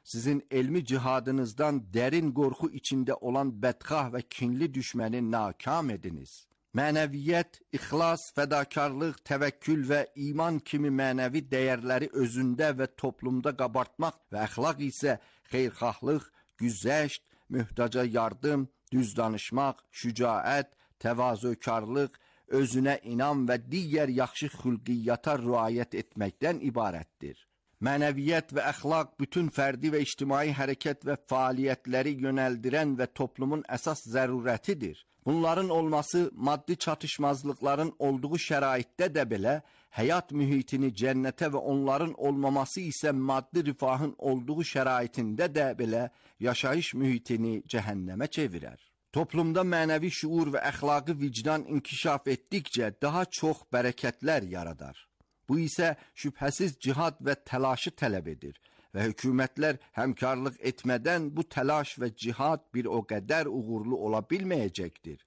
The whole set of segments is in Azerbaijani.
sizin elmi cihadınızdan derin korku içinde olan bedxah ve kinli düşməni nakam ediniz. Mənəviyyət, ixlas, fədakarlıq, təvəkkül və iman kimi mənəvi dəyərləri özündə və toplumda qabartmaq və əxlaq isə xeyirxahlıq, güzəşt, mühtaca yardım, düz danışmaq, şücaət, təvazökarlıq, özünə inam və digər yaxşı xülqiyyata riayət etməkdən ibarətdir. Mənəviyyət və əxlaq bütün fərdi və ictimai hərəkət və fəaliyyətləri yönəldirən və toplumun əsas zərurətidir. Bunların olması maddi çatışmazlıqların olduğu şəraitdə də belə həyat mühitini cənnətə və onların olmaması isə maddi rifahın olduğu şəraitində də belə yaşayış mühitini cəhənnəmə çevirər. Toplumda mənəvi şuur və əxlaqi vicdan inkişaf etdikcə daha çox bərəkətlər yaradar. Bu isə şübhəsiz cihad və təlaşı tələb edir və hökumətlər həmkarlıq etmədən bu təlaş və cihad bir o qədər uğurlu ola bilməyəcəkdir.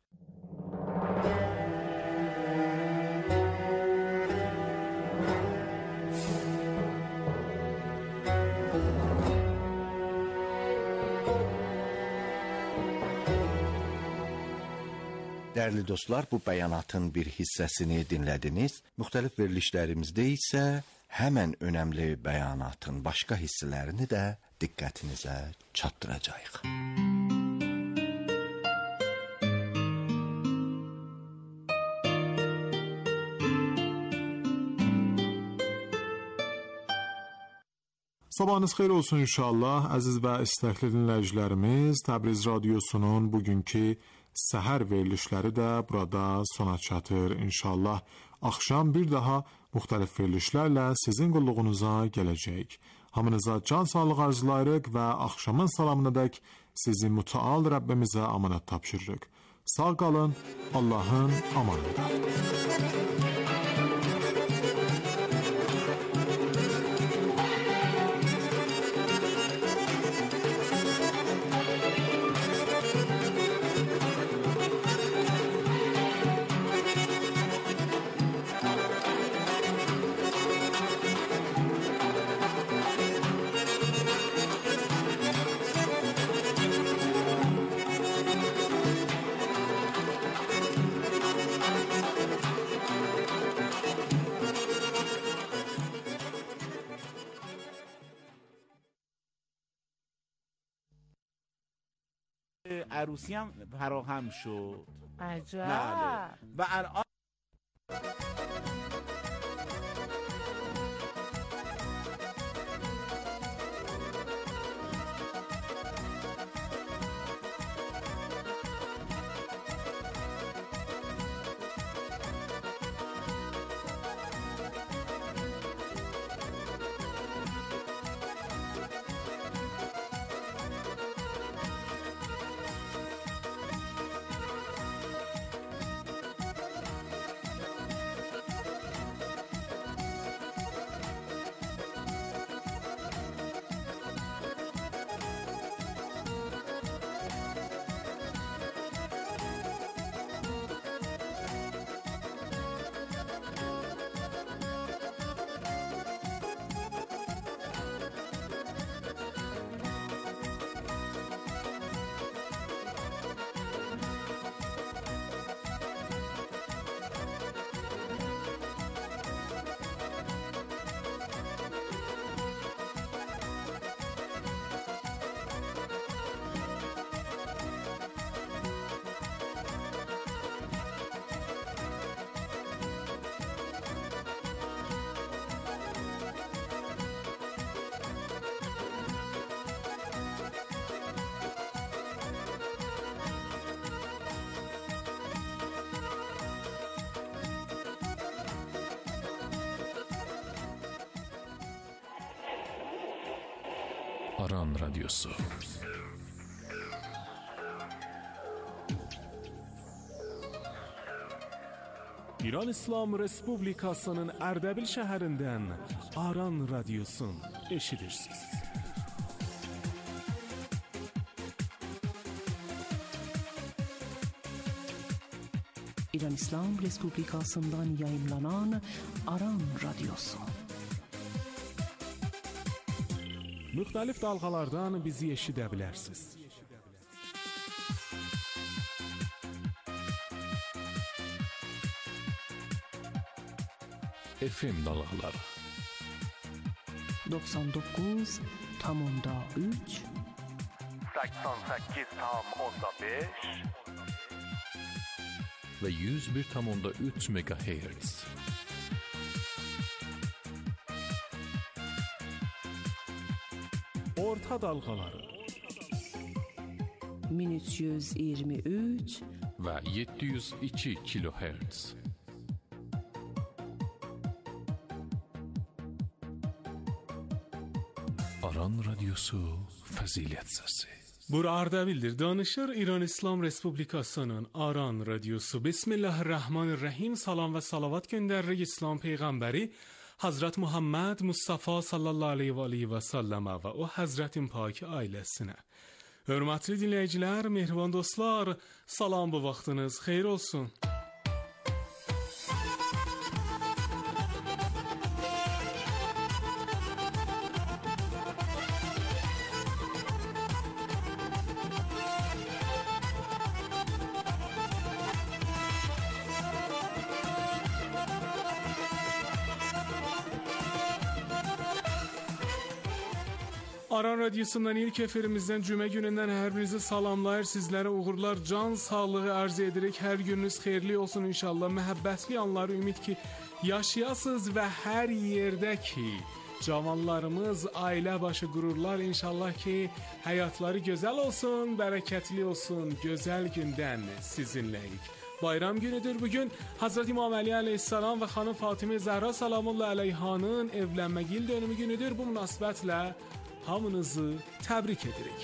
Dəyərli dostlar, bu bəyanatın bir hissəsini dinlədiniz. Müxtəlif verilişlərimizdə isə həmən önəmli bəyanatın başqa hissələrini də diqqətinizə çatdıracağıq. Sabahınız xeyir olsun inşallah. Əziz və istəkli dinləyicilərimiz, Təbriz Radiosunun bugünkü səhər verilişləri də burada sona çatır. İnşallah axşam bir daha müxtəlif verilişlərlə sizin qulluğunuza gələcək. Hamınıza can sağlığı arzulayırıq və axşamın salamınadək sizi mütəal Rəbbimizə amanət tapşırırıq. Sağ qalın, Allahın amanında. عروسی هم فراهم شد. عجب. بله. و الان Aran Radyosu. İran İslam Respublikasının Ərdəbil şəhərindən Aran Radyosun eşidirsiniz. İran İslam Respublikasından yayımlanan Aran Radyosu. müxtəlif dalğalardan bizi eşidə bilərsiniz. FM dalğaları 99.3 88.5 və 101.3 MHz. Orta dalğaları 1323 və 702 kHz. Aran Radyosu Fəzilət Səsi. Bura Ardabildir. Danışır İran İslam Respublikasının Aran Radyosu. Bismillahirrahmanirrahim. Salam və salavat göndəririk İslam Peyğəmbəri Hazret Muhammed Mustafa sallallahu aleyhi və səlləmə və o Həzrətin pak ailəsinə. Hörmətli dinləyicilər, mehriban dostlar, salam, bu vaxtınız xeyir olsun. Aran Radyosu'ndan ilk efirimizden cümə gününden her birinizi salamlayır, sizlere uğurlar, can sağlığı arz ederek her gününüz xeyirli olsun inşallah. Məhəbbətli anları ümid ki yaşayasınız ve her yerdeki cavanlarımız ailə başı qururlar inşallah ki həyatları gözəl olsun, bərəkətli olsun, gözəl gündən sizinləyik. Bayram günüdür bugün. Hazreti İmam Ali aleyhisselam ve xanım Fatimə Zəhra salamullah aleyhanın evlənməgil dönümü günüdür. Bu münasibətlə hamınızı təbrik edirik.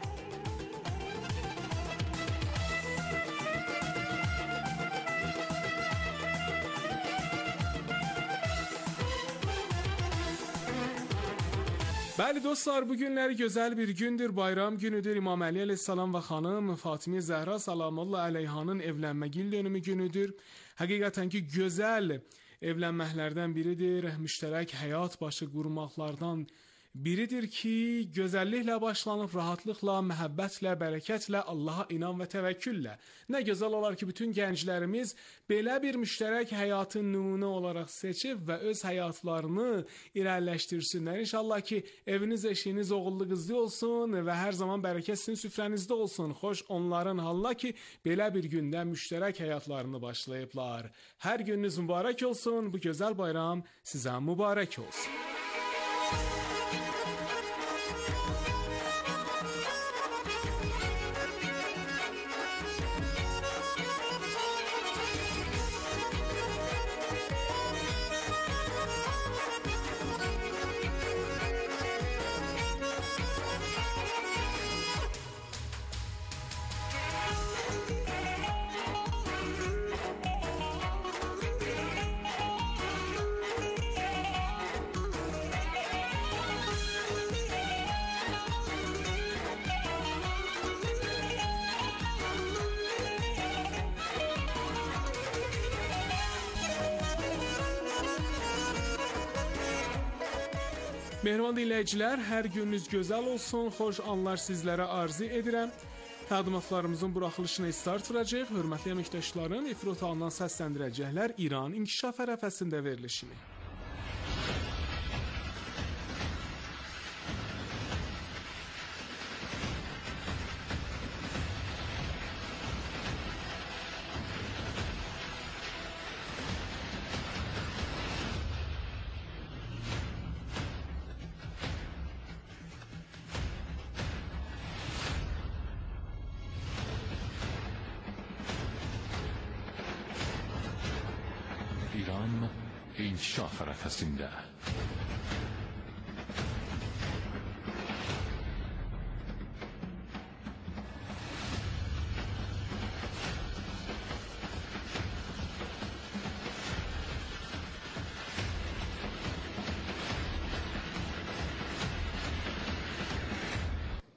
Bəli dostlar, bu günləri gözəl bir gündür, bayram günüdür. İmam Ali aleyhisselam və xanım Fatimə Zəhra salamullah aleyhanın evlənməgil dönümü günüdür. Həqiqətən ki, gözəl evlənməklərdən biridir, müştərək həyat başı qurmaqlardan biridir ki, gözəlliklə başlanıb, rahatlıqla, məhəbbətlə, bərəkətlə, Allaha inan və təvəkküllə. Nə gözəl olar ki, bütün gənclərimiz belə bir müştərək həyatı nümunə olaraq seçib və öz həyatlarını irəliləşdirsinlər. İnşallah ki, eviniz, eşiyiniz oğullu qızlı olsun və hər zaman bərəkət sizin süfrənizdə olsun. Xoş onların halına ki, belə bir gündə müştərək həyatlarını başlayıblar. Hər gününüz mübarək olsun, bu gözəl bayram sizə mübarək olsun. Mehriban dinləyicilər, hər gününüz gözəl olsun, xoş anlar sizlərə arzu edirəm. Təqdimatlarımızın buraxılışına start verəcək, hörmətli əməkdaşların efir otağından səsləndirəcəklər İran İnkişaf ərəfəsində verilişini. İran İnkişaf ərəfəsində.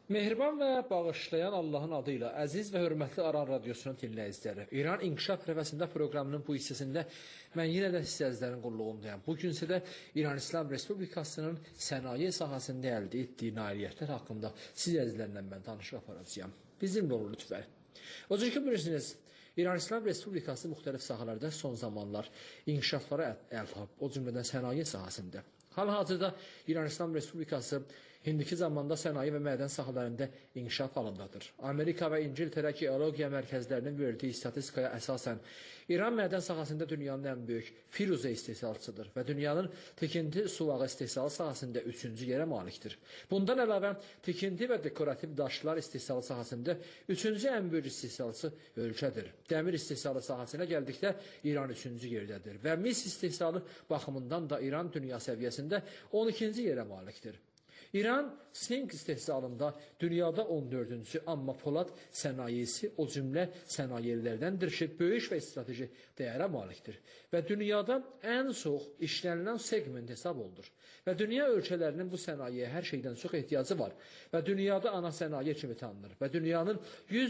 Mehriban və bağışlayan Allahın adıyla əziz və hörmətli Aran Radiosunun dinləyiciləri. İran İnkişaf Rəfəsində proqramının bu hissəsində mən yenə də sizlərin qulluğundayım. Bugünkü də İran İslam Respublikasının sənaye sahəsində əldə etdiyi nailiyyətlər haqqında siz əzizlərlə mən danışıq aparacağım. Bizimlə olun lütfən. O cür ki, bilirsiniz, İran İslam Respublikası müxtəlif sahələrdə son zamanlar inkişaflara əl tapıb, o cümlədən sənaye sahəsində. Hal-hazırda İran İslam Respublikası indiki zamanda sənaye və mədən sahələrində inkişaf halındadır. Amerika və İngiltərə geologiya mərkəzlərinin verdiyi statistikaya əsasən İran mədən sahəsində dünyanın ən böyük firuzə istehsalçısıdır və dünyanın tikinti suvağı istehsalı sahəsində 3-cü yerə malikdir. Bundan əlavə tikinti və dekorativ daşlar istehsalı sahəsində 3-cü ən böyük istehsalçı ölkədir. Dəmir istehsalı sahəsinə gəldikdə İran 3-cü yerdədir və mis istehsalı baxımından da İran dünya səviyyəsində 12-ci yerə malikdir. İran sink istehsalında dünyada 14-cü, amma polad sənayesi o cümlə sənayelilərdəndir ki, böyük və strateji dəyərə malikdir və dünyada ən çox işlənilən segment hesab olunur. Və dünya ölkələrinin bu sənayeyə hər şeydən çox ehtiyacı var və dünyada ana sənaye kimi tanınır və dünyanın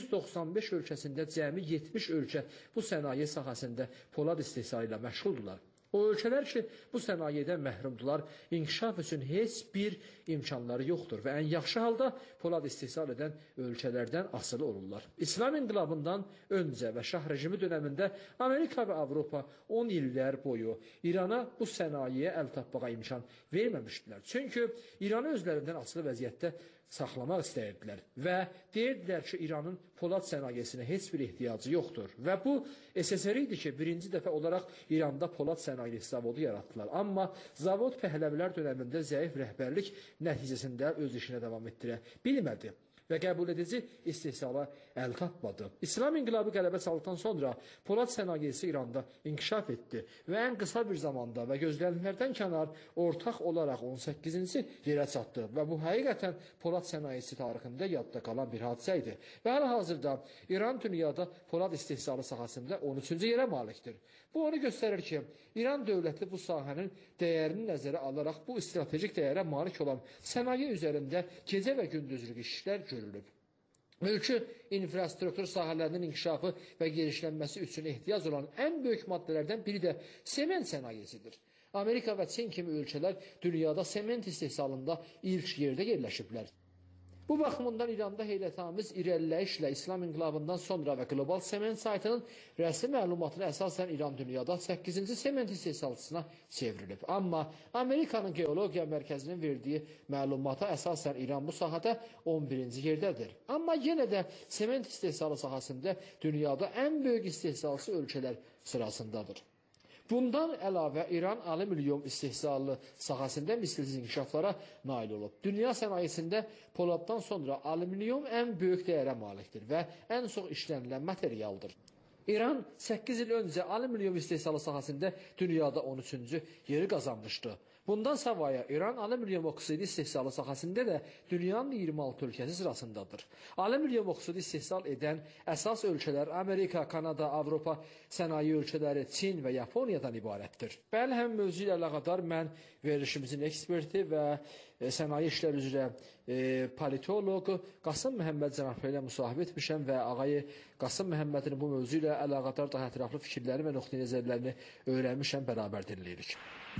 195 ölkəsində cəmi 70 ölkə bu sənaye sahəsində polad istehsalı ilə məşğuldurlar. O ölkələr ki, bu sənayədən məhrumdular, inkişaf üçün heç bir imkanları yoxdur və ən yaxşı halda polad istehsal edən ölkələrdən asılı olurlar. İslam inqilabından öncə və şah rejimi dönəmində Amerika və Avropa 10 illər boyu İrana bu sənayeyə əl tapmağa imkan verməmişdilər. Çünki İranı özlərindən asılı vəziyyətdə saxlamaq istəyirdilər və deyirdilər ki, İranın polad sənayesinə heç bir ehtiyacı yoxdur. Və bu SSR idi ki, birinci dəfə olaraq İranda polad sənayesi zavodu yaratdılar. Amma zavod Pəhləvilər dönəmində zəif rəhbərlik nəticəsində öz işinə davam etdirə bilmədi və qəbul edici istehsala əl tapmadı. İslam inqilabı qələbə çaldıqdan sonra polad sənayesi İranda inkişaf etdi və ən qısa bir zamanda və gözlənilənlərdən kənar ortaq olaraq 18-ci yerə çatdı və bu həqiqətən polad sənayesi tarixində yadda qalan bir hadisə idi. Və hal-hazırda İran dünyada polad istehsalı sahəsində 13-cü yerə malikdir. Bu onu göstərir ki, İran dövləti bu sahənin dəyərini nəzərə alaraq bu stratejik dəyərə malik olan sənaye üzərində gecə və gündüzlük işlər görülüb. Mülki infrastruktur sahələrinin inkişafı və genişlənməsi üçün ehtiyac olan ən böyük maddələrdən biri də sement sənayesidir. Amerika və Çin kimi ölkələr dünyada sement istehsalında ilk yerdə yerləşiblər. Bu baxımından İranda heyrətamiz irəliləyişlə İslam inqilabından sonra və qlobal sement saytının rəsmi məlumatına əsasən İran dünyada 8-ci sement istehsalçısına çevrilib. Amma Amerikanın geologiya mərkəzinin verdiyi məlumata əsasən İran bu sahədə 11-ci yerdədir. Amma yenə də sement istehsalı sahəsində dünyada ən böyük istehsalçı ölkələr sırasındadır. Bundan əlavə İran alüminium istehsalı sahəsində misilsiz inkişaflara nail olub. Dünya sənayesində poladdan sonra alüminium ən böyük dəyərə malikdir və ən çox işlənilən materialdır. İran 8 il öncə alüminium istehsalı sahəsində dünyada 13-cü yeri qazanmışdı. Bundan savaya İran alüminium oksidi istehsalı sahəsində də dünyanın 26 ölkəsi sırasındadır. Alüminium oksidi istehsal edən əsas ölkələr Amerika, Kanada, Avropa sənaye ölkələri, Çin və Yaponiyadan ibarətdir. Bəli, həm mövzu ilə əlaqədar mən verilişimizin eksperti və sənaye işlər üzrə politoloq Qasım Məhəmməd Cənablı ilə müsahibə etmişəm və ağayı Qasım Məhəmmədin bu mövzu ilə əlaqədar daha ətraflı fikirləri və nöqteyi nəzərlərini öyrənmişəm, bərabər dinləyirik.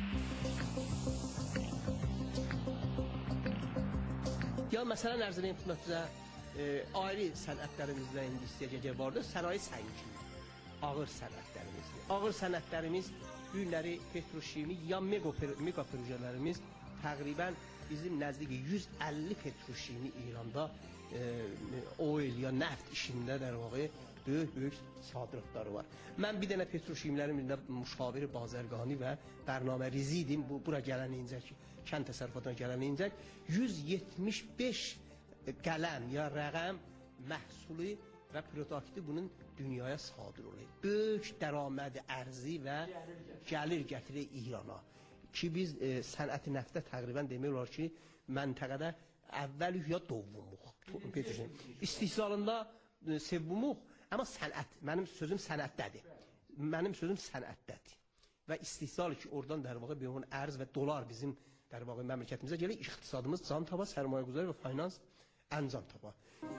Ya məsələn ərz edeyim xidmətinizə, ayrı sənətlərimizdə indi istəyəcək vardır, sənaye sənəti, ağır sənətlərimizdir. Ağır sənətlərimiz günləri petroşimi ya mega projelərimiz təqribən bizim nəzdiki 150 petroşimi İranda oil ya neft işində də böyük sadırıqları var. Mən bir dənə petroşimlərin birində müşaviri bazərgani və bərnamə rizi idim. Bura gələnincək, kənd təsərrüfatına gələnincək 175 qələm ya rəqəm məhsulu və produkti bunun dünyaya sadır olur. Böyük dərəmədi ərzi və gəlir gətirir İrana. Ki biz sənəti nəftə təqribən demək olar ki, məntəqədə əvvəl ya dovvumuq. İstihsalında sevvumuq. Amma sənət, mənim sözüm sənətdədir. Mənim sözüm sənətdədir. Və istihsal ki, oradan dərvaqa bir ərz və dolar bizim dərvaqa məmləkətimizə gəlir, iqtisadımız can tava, sərmayəgüzari və finans əncam tapa.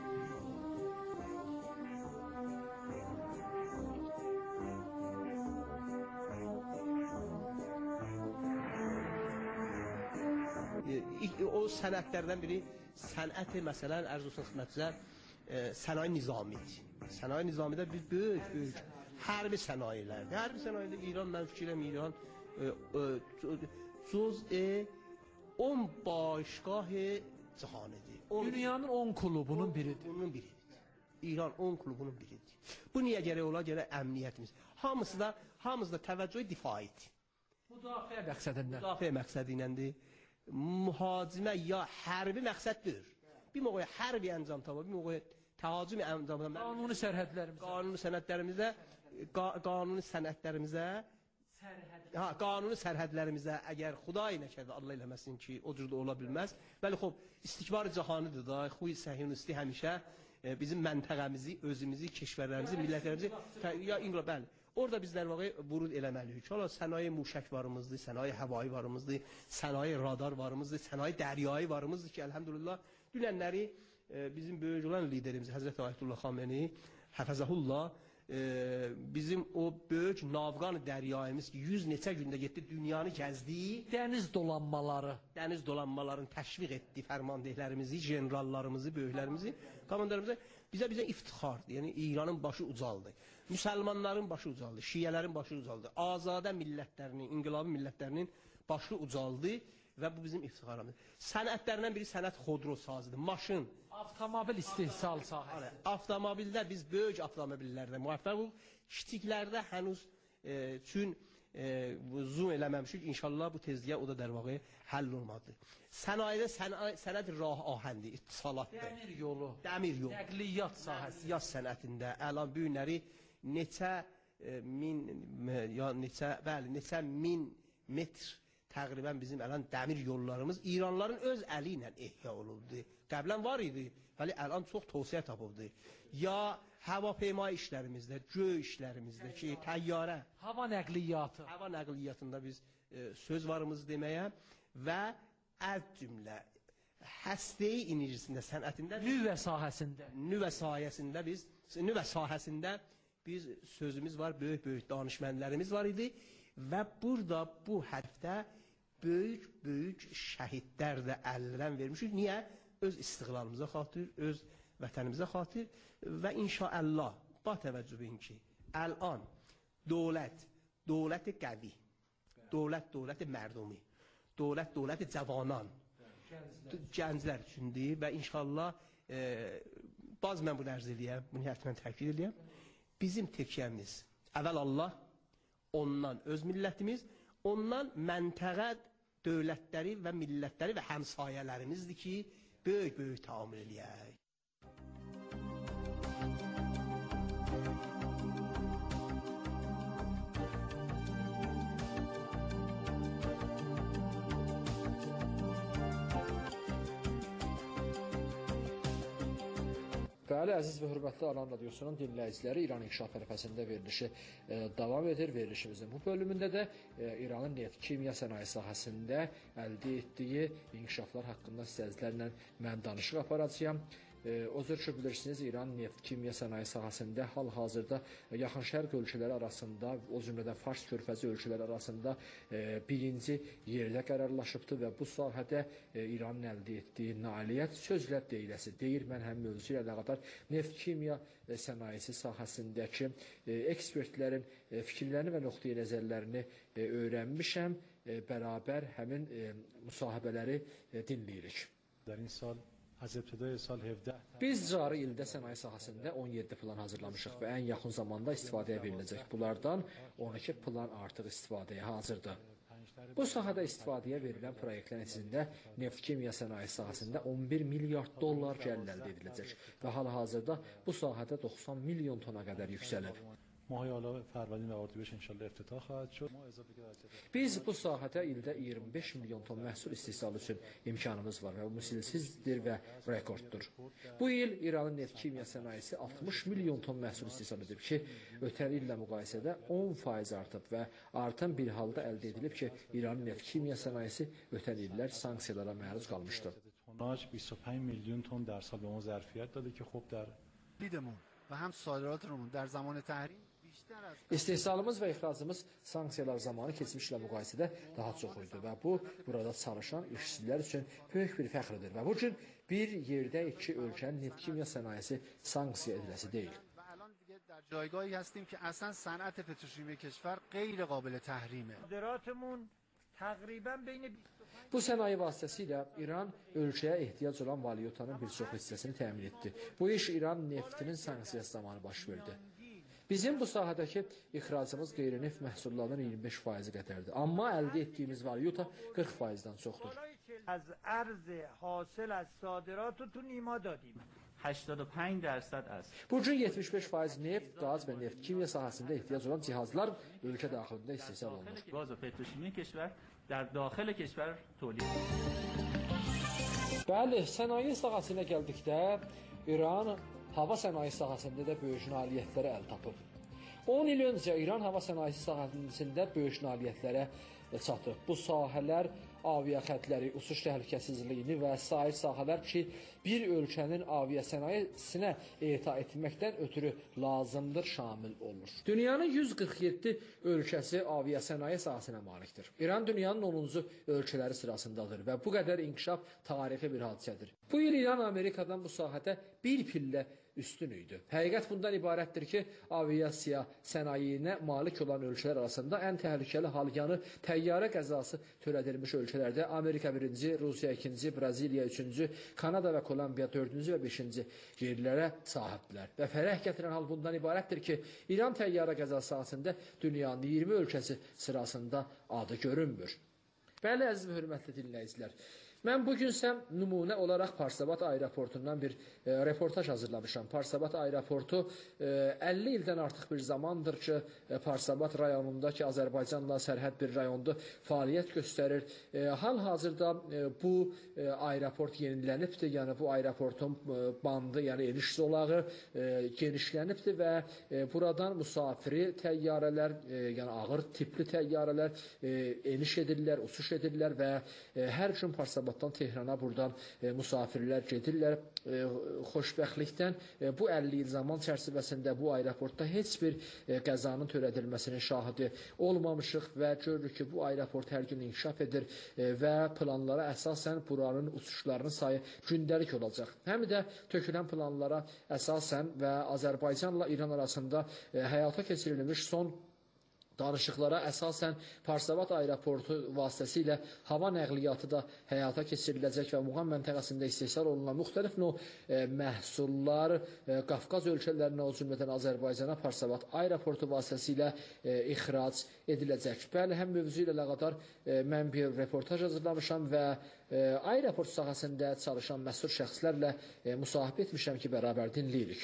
O sənətlərdən biri sənət-i məsələn ərz olsun xidmətinizə sənaye nizamidir. Sənaye nizamidə bir böyük hərbi sənayelərdir. Hərbi sənayedə İran mən fikirəm İran cüz-i 10 başgah cihanidir. Dünyanın 10 klubunun biridir. Bunun biridir. İran 10 klubunun biridir. Bu niyə gərək ola? Gərək əmniyyətimiz. Hamısı da təvəccühü difaidir. Müdafiə məqsədindən. Müdafiə məqsədi iləndir. Mühacimə ya hərbi məqsəddir. Bir moqoya hərbi əncam tapa, bir moqoya təhacüm əncam tapa. Qanuni sərhədlərimizə əgər Xuday nəkədə Allah eləməsin ki, o cürdə ola bilməz. Bəli, istikbar cahanidir da, xuy səhyunisti həmişə bizim məntəqəmizi, özümüzü, keşvərlərimizi, millətlərimizi ya İnqilab, bəli. Orada bizlər vaxtı vurud eləməliyik. Hala sənaye muşək varımızdır, sənaye həvai varımızdır, sənaye radar varımızdır, sənaye dəryayı varımızdır ki, əlhəmdülillah dünənləri bizim böyük olan liderimiz Həzrət Ayətullah Xamnəni Həfəzəhullah bizim o böyük navqan dəryayımız ki 100 neçə gündə getdi, dünyanı gəzdi. Dəniz dolanmalarını təşviq etdi fərmandehlərimizi, generallarımızı, böyüklərimizi, komandarımızı. Bizə iftixardır. Yəni İranın başı ucaldı. Müsəlmanların başı ucaldı, şiyələrin başı ucaldı. Azadə millətlərinin, inqilabi millətlərinin başı ucaldı və bu bizim iftixarımız. Sənətlərindən biri sənət xodro sazıdır, maşın. Avtomobil istehsal sahəsi. Avtomobildə biz böyük avtomobillərdə müvəffəq olub, kiçiklərdə hənuz üçün zoom eləməmişik. İnşallah bu tezliyə o da dərvağı həll olmadı. Sənayedə sənət rah ahəndi, ittisalatdır. Dəmir yolu. Nəqliyyat sahəsi. Nəqliyyat sənətində əlan bu günləri neçə min metr təqribən bizim əlan dəmir yollarımız İranların öz əli ilə ehya olundu. Qəblən var idi, bəli əlan çox tövsiyə tapıldı. Ya hava-peyma işlərimizdə, göy işlərimizdə ki, təyyarə. Hava nəqliyyatı. Hava nəqliyyatında biz söz varımız deməyə və əz cümlə həstəyi enerjisində, sənətində, nüvə sahəsində biz sözümüz var, böyük danışmənlərimiz var idi və burada bu hədfdə böyük şəhidlər də əllərən vermişik. Niyə? Öz istiqlalımıza xatir, öz vətənimizə xatir və inşallah ba təvəccübün ki, əlan dövlət qəvi, dövlət mərdumi, dövlət cavanan, gənclər üçündür və inşallah baz mən bunu ərz eləyəm, bunu həttəmən təkid eləyəm. Bizim tekiyəmiz, əvvəl Allah, ondan öz millətimiz, ondan məntəqə dövlətləri və millətləri və həmsayələrimizdir ki, böyük təamül eləyək. Bəli, əziz və hörmətli Aran Radiosunun dinləyiciləri, İran İnkişaf Hərəkatında verilişi davam edir. Verilişimizin bu bölümündə də İranın neft-kimya sənaye sahəsində əldə etdiyi inkişaflar haqqında sizlərlə mən danışıq aparacağam. O cür ki, bilirsiniz, İran neft-kimya sənaye sahəsində hal-hazırda Yaxın Şərq ölkələri arasında, o cümlədən Fars körfəzi ölkələri arasında birinci yerdə qərarlaşıbdır və bu sahədə İranın əldə etdiyi nailiyyət sözlə deyiləsi deyir. Mən həm mövzu ilə əlaqədar neft-kimya sənayesi sahəsindəki ekspertlərin fikirlərini və nöqteyi nəzərlərini öyrənmişəm. Bərabər həmin müsahibələri dinləyirik. Biz cari ildə sənaye sahəsində 17 plan hazırlamışıq və ən yaxın zamanda istifadəyə veriləcək. Bunlardan 12 plan artıq istifadəyə hazırdır. Bu sahədə istifadəyə verilən proyektlərin içində neft-kimya sənaye sahəsində 11 milyard dollar gəlir əldə ediləcək və hal-hazırda bu sahədə 90 milyon tona qədər yüksəlib. Biz bu sahədə ildə 25 milyon ton məhsul istehsalı üçün imkanımız var və bu misilsizdir və rekorddur. Bu il İranın neft-kimya sənayesi 60 milyon ton məhsul istehsal edib ki, ötən illə müqayisədə 10% artıb və artan bir halda əldə edilib ki, İranın neft-kimya sənayesi ötən illər sanksiyalara məruz qalmışdır. 25 میلیون تن در سال به ما ظرفیت داده که خب در دیدمون و هم صادراتمون در زمان تحریم İstehsalımız və ixracımız sanksiyalar zamanı keçmişlə müqayisədə daha çox idi və bu, burada çalışan işçilər üçün böyük bir fəxridir və bu gün bir yerdə iki ölkənin neft kimya sənayesi sanksiya ediləsi deyil. در جایگاهی هستیم که اصلا صنعت پتروشیمی کشور غیر قابل تحریمه. صادراتمون تقریبا بین Bu sənaye vasitəsilə İran ölkəyə ehtiyac olan valyotanın bir çox hissəsini təmin etdi. Bu iş İran neftinin sanksiyası zamanı baş verdi. Bizim bu sahədəki ixracımız qeyri-neft məhsullarının 25% qədərdir. Amma əldə etdiyimiz valyuta 40%-dən çoxdur. از ارز حاصل از صادرات تو نیما دادیم. 85% است. Bu gün 75% neft, qaz və neft kimya sahəsində ehtiyac olan cihazlar ölkə daxilində istehsal olunur. Gaz و پتروشیمی کشور در داخل کشور تولید. Bəli, sənaye sahəsinə gəldikdə İran hava sənaye sahəsində də böyük nailiyyətlərə əl tapıb. 10 il öncə İran hava sənayesi sahəsində böyük nailiyyətlərə çatıb. Bu sahələr aviaxətləri, uçuş təhlükəsizliyini və sair sahələr ki, bir ölkənin avia sənayesinə eta etməkdən ötürü lazımdır, şamil olur. Dünyanın 147 ölkəsi avia sənaye sahəsinə malikdir. İran dünyanın 10-cu ölkələri sırasındadır və bu qədər inkişaf tarixi bir hadisədir. Bu il İran Amerikadan bu sahədə bir pillə üstün idi. Həqiqət bundan ibarətdir ki, aviasiya sənayeyinə malik olan ölkələr arasında ən təhlükəli hal yanı təyyarə qəzası törədilmiş ölkələrdə Amerika 1-ci, Rusiya 2-ci, Braziliya 3-cü, Kanada və Kolumbiya 4-cü və 5-ci yerlərə sahibdirlər. Və fərəh gətirən hal bundan ibarətdir ki, İran təyyarə qəzası sahəsində dünyanın 20 ölkəsi sırasında adı görünmür. Bəli, əziz və hörmətli dinləyicilər, mən bugünsə nümunə olaraq Parsabad aeroportundan bir reportaj hazırlamışam. Parsabad aeroportu 50 ildən artıq bir zamandır ki, Parsabad rayonundakı Azərbaycanla sərhəd bir rayonda fəaliyyət göstərir. Hal-hazırda bu aeroport yenilənibdir, yəni bu aeroportun bandı, yəni eniş zolağı genişlənibdir və buradan müsafiri təyyarələr, yəni ağır tipli təyyarələr eniş edirlər, uçuş edirlər və hər gün Parsabad Tehrana buradan müsafirlər gedirlər. Xoşbəxtlikdən bu 50 il zaman çərçivəsində bu aeroportda heç bir qəzanın törədilməsinin şahidi olmamışıq və görürük ki, bu aeroport hər gün inkişaf edir və planlara əsasən buranın uçuşlarının sayı gündəlik olacaq. Həm də tökülən planlara əsasən və Azərbaycanla İran arasında həyata keçirilmiş son danışıqlara əsasən Parsabad aeroportu vasitəsilə hava nəqliyyatı da həyata keçiriləcək və Muğam məntəqəsində istehsal olunan müxtəlif məhsullar Qafqaz ölkələrinə, o cümlədən Azərbaycana Parsabad aeroportu vasitəsilə ixrac ediləcək. Bəli, həm mövzu ilə əlaqədar mən bir reportaj hazırlamışam və aeroport sahəsində çalışan məsul şəxslərlə müsahibə etmişəm ki, bərabər dinləyirik.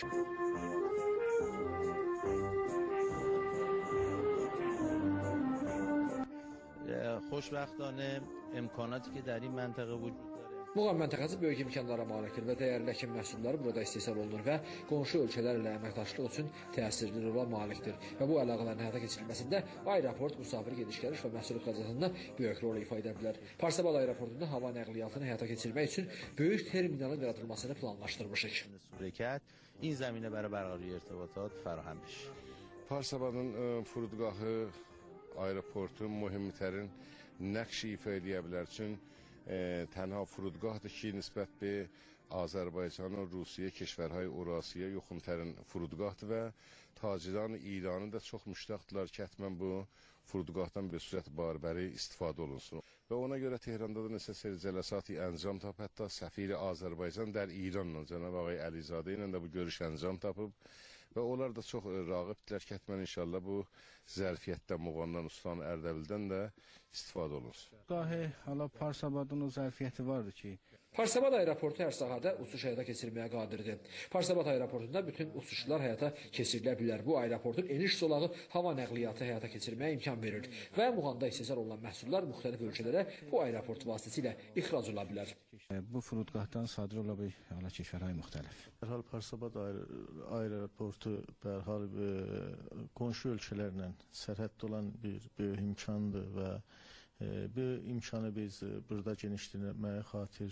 خوشبختانه امکاناتی که در این منطقه وجود داره Muğam məntəqəsi böyük imkanlara malikdir və dəyərli əkin məhsulları burada istehsal olunur və qonşu ölkələrlə əməkdaşlıq üçün təsirli rola malikdir. Və bu əlaqələrin həyata keçirilməsində aeroport müsafir gediş-gəliş və məhsul ixracatında böyük rol ifadə edə bilər. Parsabad aeroportunda hava nəqliyyatını həyata keçirmək üçün böyük terminalın yaradılmasını planlaşdırmışıq. این زمینه برای برقراری ارتباطات فراهم بشه. Parsabadın furudgahı aeroportun mühimlərin nəqşi ifa edə bilər üçün tənha furudgahdır ki, nisbət bir Azərbaycan və Rusiya keşvərhay Urasiya yoxuntərin furudgahdır və tacirان İranı da çox müştaqdırlar ki, həttəmən bu furudgahdan bir sürət barbəri istifadə olunsun. Və ona görə Tehranda da nəsə seri cələsatı əncam tapıb, hətta səfiri Azərbaycan der İranla, Cənab Ağay Əlizadə ilə də bu görüş əncam tapıb. Və onlar da çox rağibdirlər ki, həttəmən inşallah bu zərfiyyətdən, Muğamdan, Ustan, Ərdəbildən də istifadə olunsun. Gahı, hala Parsabadın o zərfiyyəti vardı ki, Parsabad aeroportu hər sahədə uçuş həyata keçirməyə qadirdir. Parsabad aeroportunda bütün uçuşlar həyata keçirilə bilər. Bu aeroportun eniş zolağı hava nəqliyyatı həyata keçirməyə imkan verir və Muğamda istehsal olunan məhsullar müxtəlif ölkələrə bu aeroport vasitəsilə ixrac ola bilər. Bu furudgahdan sadır ola bilər hala keşvərhay müxtəlif. Dərhal Parsabad aeroportu dərhal qonşu ölkələrlə sərhəddə olan bir böyük imkandır və bu imkanı biz burada genişləməyə xatir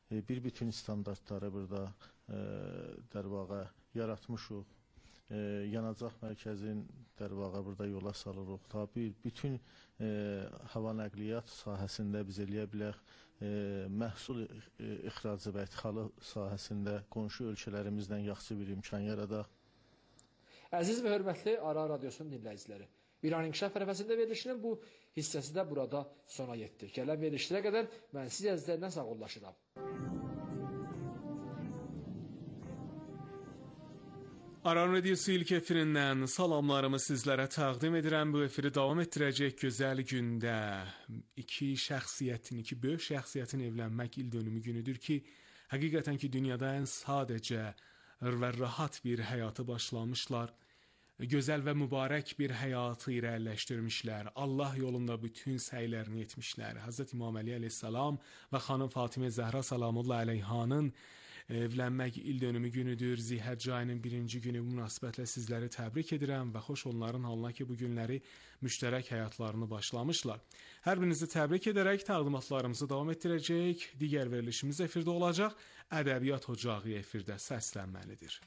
bir bütün standartları burada dərvaqa yaratmışıq. Yanacaq mərkəzin dərvaqa burada yola salırıq. Tabii bütün hava nəqliyyat sahəsində biz eləyə bilək, məhsul ixracı və idxalı sahəsində qonşu ölkələrimizdən yaxşı bir imkan yaradaq. Əziz və hörmətli Aran Radiosunun dinləyiciləri, İran İnkişaf Ərəfəsində verilişinin bu hissəsi də burada sona yetdi. Gələn verilişlərə qədər mən siz əzizlərdən sağollaşıram. Aran Radiosu ilk efirindən salamlarımı sizlərə təqdim edirəm. Bu efiri davam etdirəcək gözəl gündə iki böyük şəxsiyyətin evlənmək il dönümü günüdür ki, həqiqətən ki, dünyada ən sadəcə və rahat bir həyatı başlamışlar. Gözəl və mübarək bir həyatı irəliləşdirmişlər. Allah yolunda bütün səylərini etmişlər. Hazreti İmam Əli əleyhissalam və xanım Fatimə Zəhra salamullah əleyhanın evlənmək il dönümü günüdür. Zilhəcc ayının 1-ci günü bu münasibətlə sizləri təbrik edirəm və xoş onların halına ki, bu günləri müştərək həyatlarını başlamışlar. Hər birinizi təbrik edərək təqdimatlarımızı davam etdirəcək. Digər verilişimiz efirdə olacaq. Ədəbiyyat Ocağı efirdə səslənməlidir.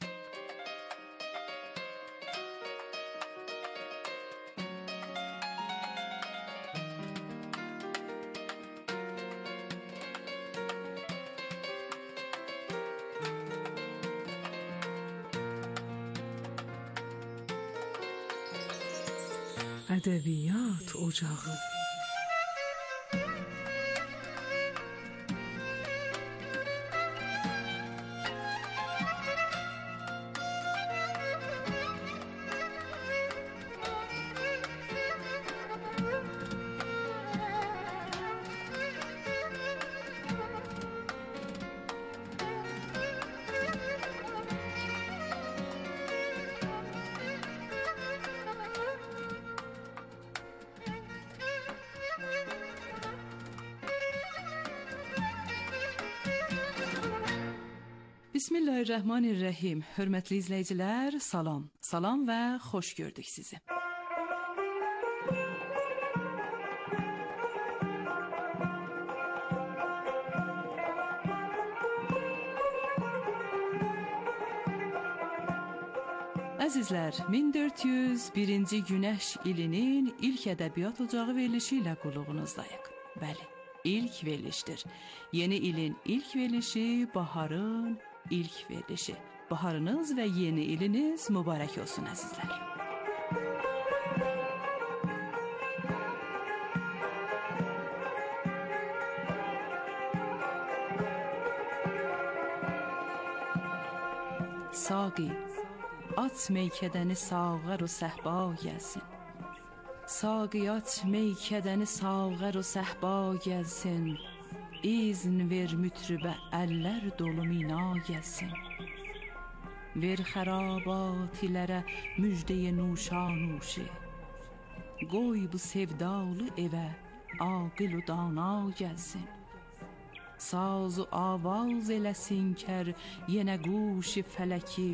Ədəbiyyat Ocağı. Bismillahirrahmanirrahim. Hörmətli izləyicilər, salam. Salam və xoş gördük sizi. Əzizlər, 1401-ci Günəş ilinin ilk ədəbiyyat ocağı verilişi ilə qulluğunuzdayıq. Bəli, ilk verilişdir. Yeni ilin ilk verilişi, baharın ilk verilişi. Baharınız və yeni iliniz mübarək olsun əzizlər. Saqi, aç meykədəni sağər o səhba gəlsin. Saqi, aç meykədəni sağər o səhba gəlsin. İzn ver mütribə əllər dolu mina gəlsin. Ver xərabatilərə müjdeyə nuşanuşi. Qoy bu sevdalı evə aqil u dana gəlsin. Saz u avaz eləsin kər yenə quşi fələki.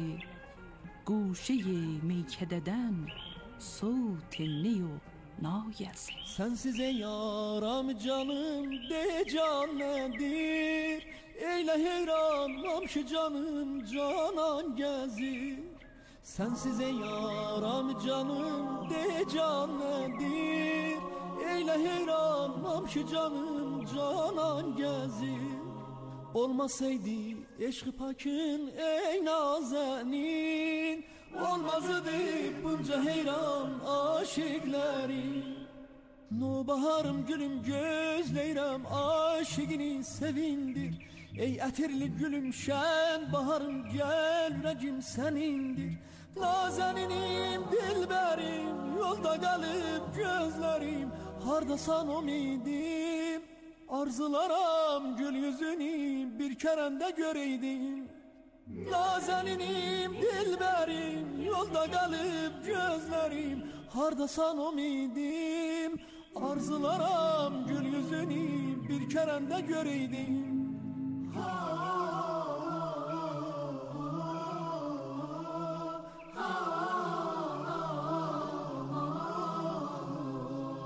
Quşi meykədədən sut niyo nayəsin. Sensiz ey yaram canım de can nedir? Eyle heyranam ki canım canan gezir. Sensiz ey yaram canım de can nedir? Eyle heyranam ki canım canan gezir. Olmasaydı eşq-i pakın ey nazenin, olmazdı bunca heyran aşıkların. Nobaharım gülüm gözleyrem aşıkını sevindir. Ey ətirli gülüm şən baharım gel ürəcim sənindir. Nazəninim dilbərim yolda qalıb gözlərim. Hardasan umidim arzularam gül yüzünü bir kərəmdə göreydim. Nazəninim dilbərim yolda qalıb gözlərim. Hardasan umidim arzularam gül yüzünü bir kərəmdə göreydim.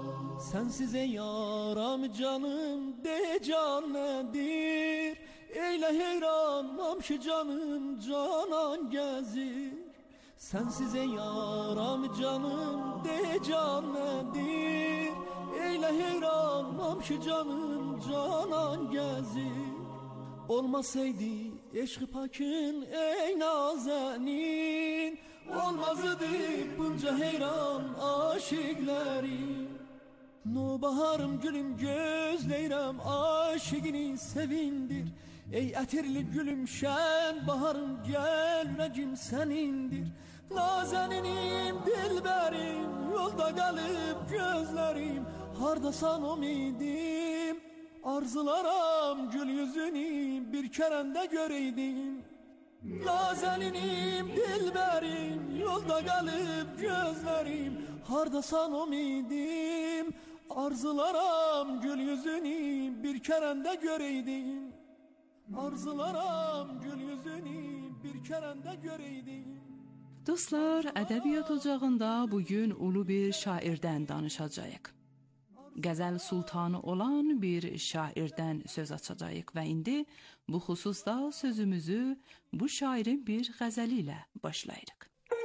Sensiz ey yaram canım de can nedir? Eyle heyranam ki canım canan gəzir. Sensiz ey yaram canım de can nedir? Eylə heyranam ki canım canan gəzir. Olmasaydı eşq pakın ey nazenin, olmazdı bunca heyran aşıkların. Nobaharım gülüm gözləyirəm aşıqini sevindir. Ey ətirli gülüm şən baharım gəl ürəgim sənindir. Nazəninim dilbərim yolda qalıb gözlərim, hardasan umidim, arzularam gül yüzünü bir kərəndə görəydim. Nazəninim dilbərim yolda qalıb gözlərim, hardasan umidim, arzularam gül yüzünü bir kərəndə görəydim. Arzularam gül yüzünü bir kərəndə görəydim. Dostlar, ədəbiyyat ocağında bugün ulu bir şairdən danışacağıq. Qəzəl sultanı olan bir şairdən söz açacağıq və indi bu xüsusda sözümüzü bu şairin bir qəzəli ilə başlayırıq.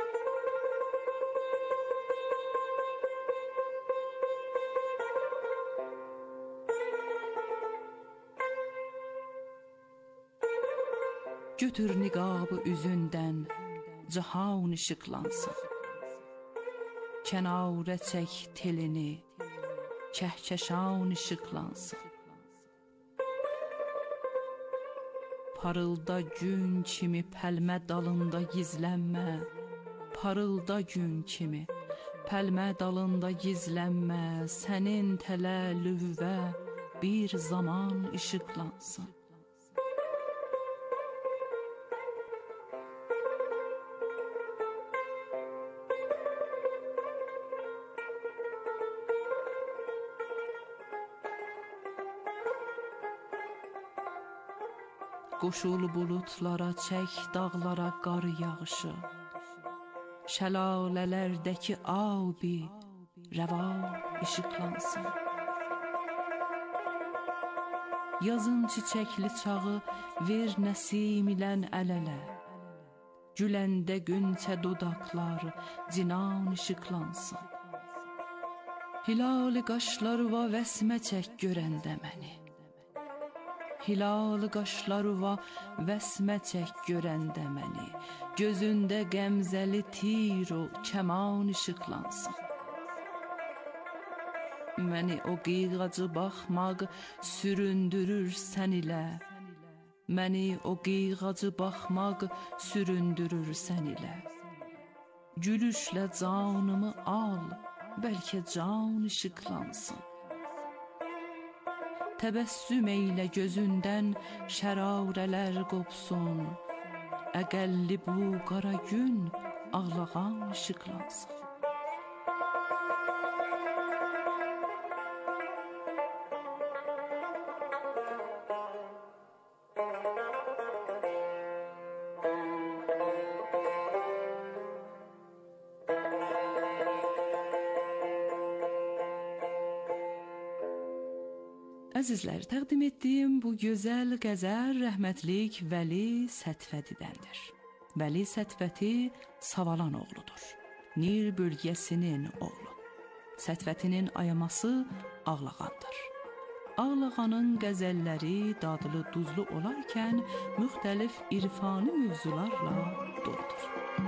Götür niqabı üzündən, cahan işıqlansın. Kənarə çək telini, kəhkəşan işıqlansın. Parılda gün kimi pəlmə dalında gizlənmə, parılda gün kimi pəlmə dalında gizlənmə, sənin tələlüvə bir zaman işıqlansın. Qoşul bulutlara, çək dağlara qar yağışı. Şəlalələrdəki abi rəva işıqlansın. Yazın çiçəkli çağı ver nəsim ilən əl-ələ. Güləndə günçə dodaqlar cinan işıqlansın. Hilal qaşlarıva vəsmə çək görəndə məni. Hilal qaşlarıva vəsmə çək görəndə məni. Gözündə qəmzəli tir o kəman işıqlansın. Məni o qıyğacı baxmaq süründürür sən ilə. Məni o qıyğacı baxmaq süründürür sən ilə. Gülüşlə canımı al, bəlkə can işıqlansın. Təbəssüm eylə gözündən şərarələr qopsun. Əqəlli bu qara gün ağlağan işıqlansın. Əzizlər, təqdim etdiyim bu gözəl qəzəl rəhmətlik Vəli Sətfədidəndir. Vəli Sətfəti Savalan oğludur. Nil bölgəsinin oğlu. Sətfətinin ayaması Ağlağandır. Ağlağanın qəzəlləri dadlı duzlu olarkən müxtəlif irfani mövzularla doludur.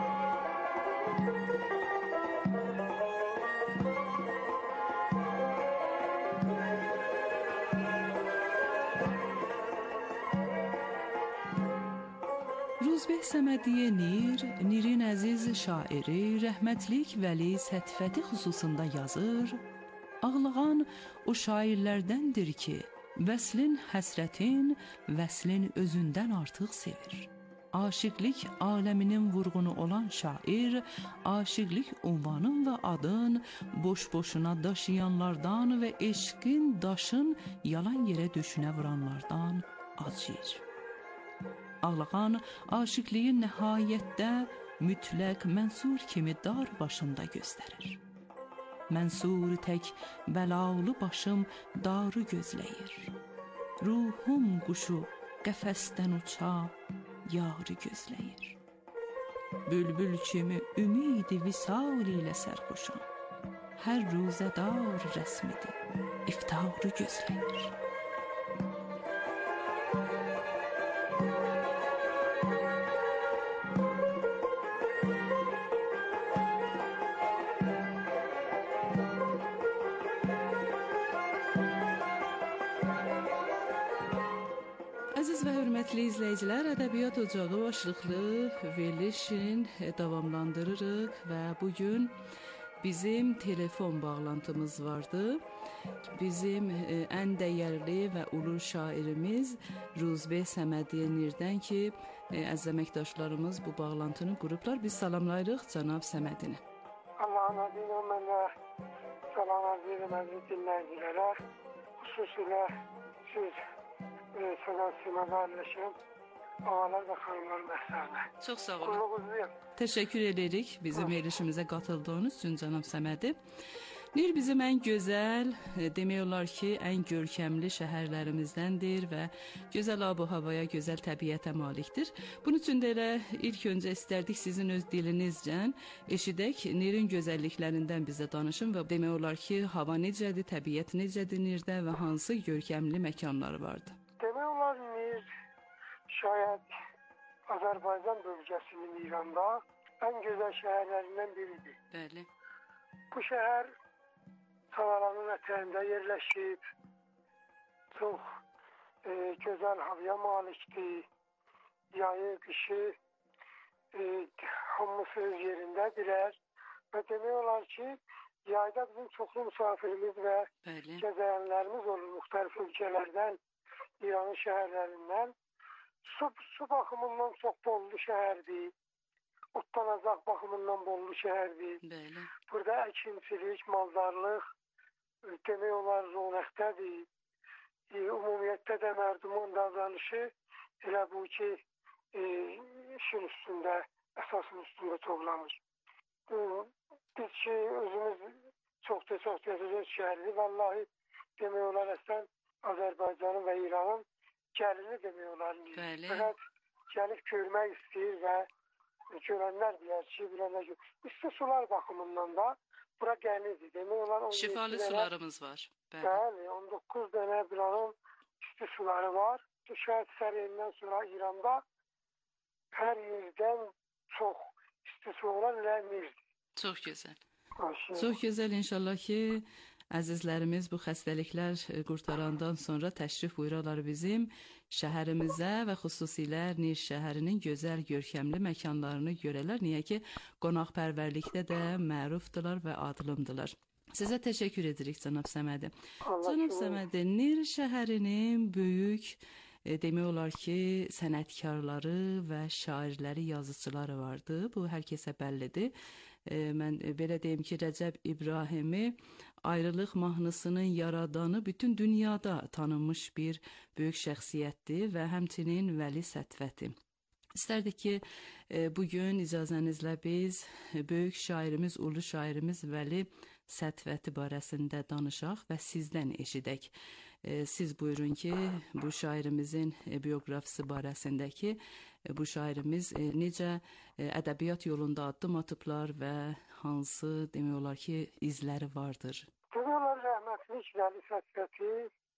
Ruzbeh Səmədiyə Nir, Nirin əziz şairi rəhmətlik Vəli Sətfəti xüsusunda yazır. Ağlağan o şairlərdəndir ki, vəslin həsrətin, vəslin özündən artıq sevir. Aşiqlik aləminin vurğunu olan şair, aşiqlik unvanın və adın boş-boşuna daşıyanlardan və eşqin daşın yalan yerə düşünə vuranlardan acıyır. Ağlağan aşiqliyin nəhayətdə mütləq mənsur kimi dar başında göstərir. Mənsur tək bəlalı başım darı gözləyir. Ruhum quşu qəfəsdən uça yarı gözləyir. Bülbül kimi ümidi visal ilə sərxoşam. Hər ruzədar rəsmidir, iftarı gözləyir. Əziz və hörmətli izləyicilər, Ədəbiyyat Ocağı başlıqlı verilişin davamlandırırıq və bugün bizim telefon bağlantımız vardı. Bizim ən dəyərli və ulu şairimiz Ruzbeh Səmədiyevdən ki, əziz əməkdaşlarımız bu bağlantını qurublar. Biz salamlayırıq cənab Səmədini. Allahın adıyla mən də salam arz edirəm əziz dinləyicilərə. Xüsusilə siz sənət-sima qardaşım, ağalar və xanımlar məhsəbə. Çox sağ olun. Təşəkkür edirik bizim verilişimizə qatıldığınız üçün cənab Səmədi. Nir bizim ən gözəl, demək olar ki, ən görkəmli şəhərlərimizdəndir və gözəl ab-havaya, gözəl təbiətə malikdir. Bunun üçün də elə ilk öncə istərdik sizin öz dilinizcə eşidək, Nirin gözəlliklərindən bizə danışın və demək olar ki, hava necədir, təbiət necədir Nirdə və hansı görkəmli məkanları vardır? Demək olar Nir şayad Azərbaycan bölgəsinin İranda ən gözəl şəhərlərindən biridir. Bəli. Bu şəhər Savalanın ətəyində yerləşib, çox gözəl havaya malikdir, yayı, qışı hamısı öz yerindədirlər və demək olar ki, yayda bizim çoxlu misafirimiz və gəzəyənlərimiz olur müxtəlif ölkələrdən, İranın şəhərlərindən. Su baxımından çox bollu şəhərdir, otlanacaq baxımından bollu şəhərdir. Burada əkinçilik, maldarlıq, demək olar zonəxdədir. Ümumiyyətdə də mərdumun davranışı elə bu ki, işin üstündə, əsasın üstündə toplanır. Biz ki, özümüz çox gözəl şəhərdir. Vallahi demək olar əslən Azərbaycanın və İranın gəlini demək olar. Fəqət gəlib görmək istəyir və görənlər bilər ki, isti sular baxımından da bura qənidir. Demək olar şifalı sularımız var. Bəli, 19 dənə buranın isti suları var. Şəhər səriyindən sonra İranda hər yerdən çox isti su olan elə Nirdir. Çox gözəl. Çox gözəl, inşallah ki, əzizlərimiz bu xəstəliklər qurtarandan sonra təşrif buyurarlar bizim şəhərimizə və xüsusilə Nir şəhərinin gözəl, görkəmli məkanlarını görərlər. Niyə ki, qonaqpərvərlikdə də mərufdurlar və adlımdırlar. Sizə təşəkkür edirik, cənab Səmədi. Cənab Səmədi, Nir şəhərinin böyük, demək olar ki, sənətkarları və şairləri, yazıçıları vardı. Bu, hər kəsə bəllidir. Mən belə deyim ki, Rəcəb İbrahimi ayrılıq mahnısının yaradanı bütün dünyada tanınmış bir böyük şəxsiyyətdir və həmçinin Vəli Sətvəti. İstərdik ki, bugün icazənizlə biz böyük şairimiz, ulu şairimiz Vəli Sətvəti barəsində danışaq və sizdən eşidək. Siz buyurun ki, bu şairimizin biografisi barəsindəki bu şairimiz necə ədəbiyyat yolunda addım atıblar və hansı, demək olar ki, izləri vardır? Demək olar, rəhmətlik Vəli Sətvəti